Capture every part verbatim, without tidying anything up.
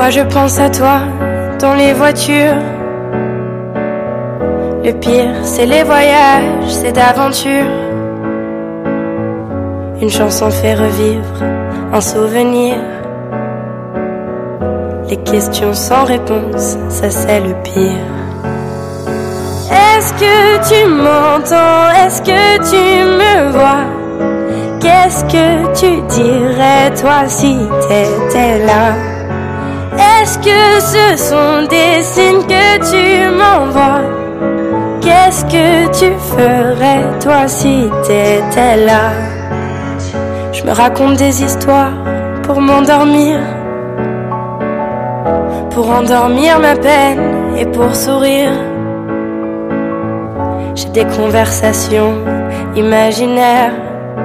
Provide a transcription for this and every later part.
Parfois je pense à toi dans les voitures. Le pire, c'est les voyages, c'est d'aventure. Une chanson fait revivre un souvenir. Les questions sans réponse, ça c'est le pire. Est-ce que tu m'entends? Est-ce que tu me vois? Qu'est-ce que tu dirais toi si t'étais là? Est-ce que ce sont des signes que tu m'envoies? Qu'est-ce que tu ferais toi si t'étais là? Je me raconte des histoires pour m'endormir, pour endormir ma peine et pour sourire. J'ai des conversations imaginaires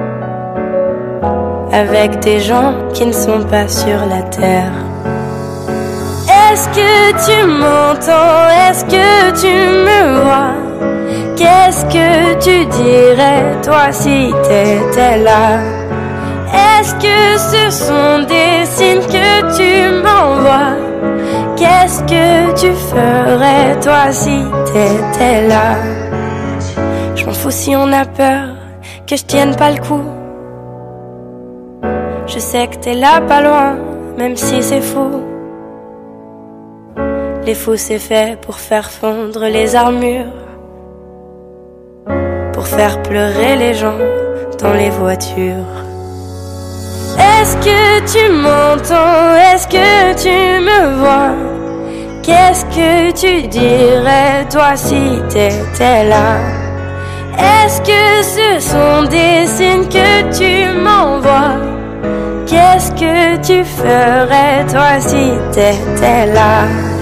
avec des gens qui ne sont pas sur la terre. Est-ce que tu m'entends? Est-ce que tu me vois? Qu'est-ce que tu dirais toi si t'étais là? Est-ce que ce sont des signes que tu m'envoies? Qu'est-ce que tu ferais toi si t'étais là? Je m'en fous si on a peur que je tienne pas le coup. Je sais que t'es là pas loin, même si c'est fou. Les fous c'est fait pour faire fondre les armures, pour faire pleurer les gens dans les voitures. Est-ce que tu m'entends? Est-ce que tu me vois? Qu'est-ce que tu dirais toi si t'étais là? Est-ce que ce sont des signes que tu m'envoies? Qu'est-ce que tu ferais toi si t'étais là?